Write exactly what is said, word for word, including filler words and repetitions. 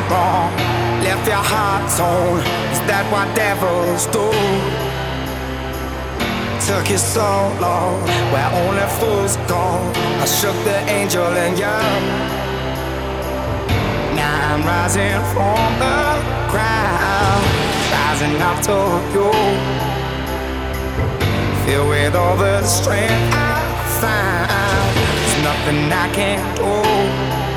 wrong. Left your heart torn. Is that what devils do? Took you so long, where only fools go. I shook the angel in you. Now I'm rising from the ground, rising up to you. Filled with all the strength I found, there's nothing I can't do.